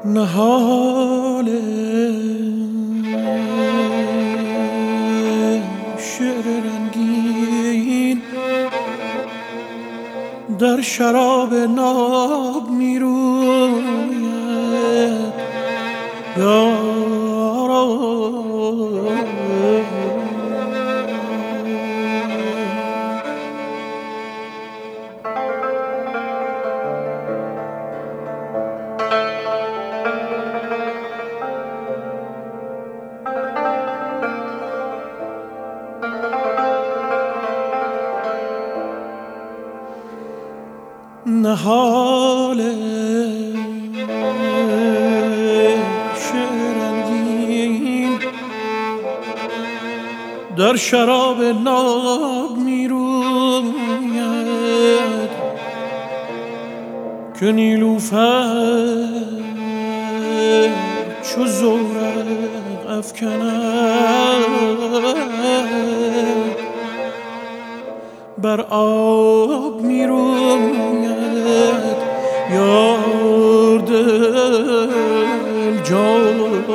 نهال شعر رنگین در شراب ناب می روید یارا. نهال شعر رنگین در شراب ناب می روید که نیلوفر چو زورق افکند بر آب می روید یار دل جان.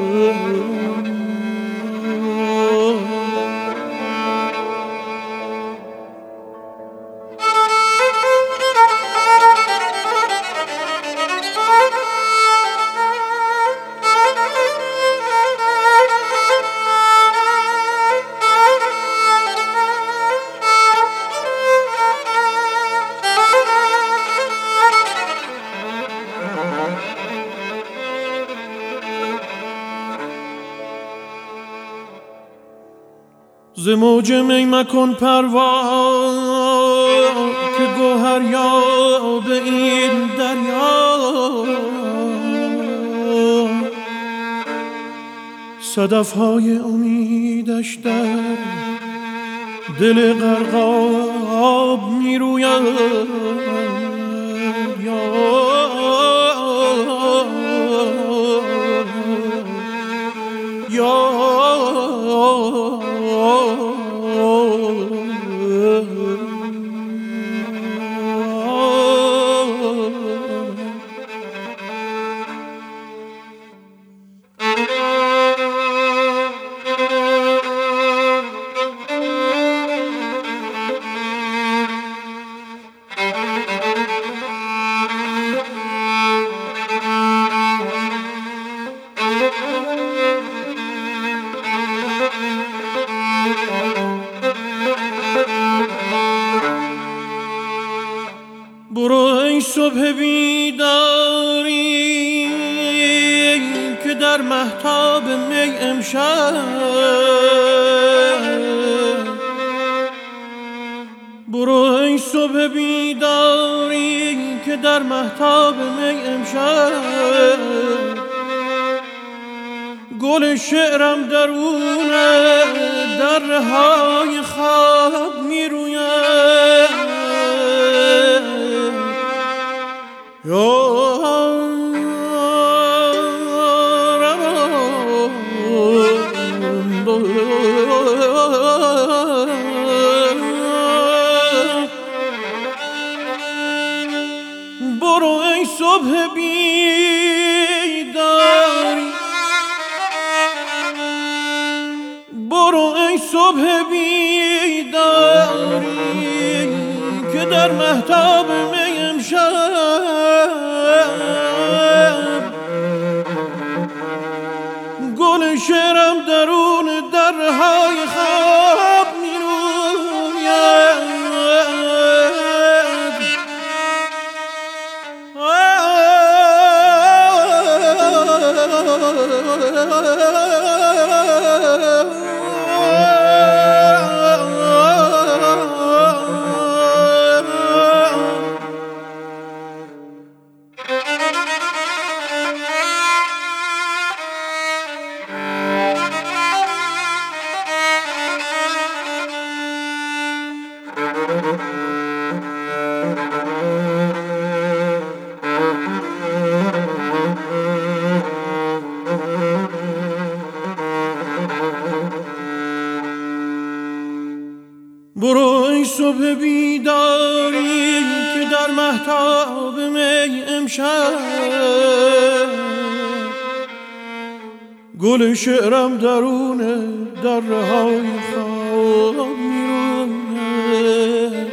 ز موج می مکن پروا که گوهر یاب این دریا. صدف‌های امیدش در دل غرقاب می روید برو ای صبح بیداری که در مهتاب می امشب. برو ای صبح بیداری که در مهتاب می امشب. گل شعرم درون درهای خواب می روید برو ای صبح بیداری، برو ای صبح بیداری که در مهتاب می امشب. گل شعرم درون درهای خواب می روید برو ای صبح بیداری که در مهتاب می امشب گل شعرم درون دره های خواب میرونه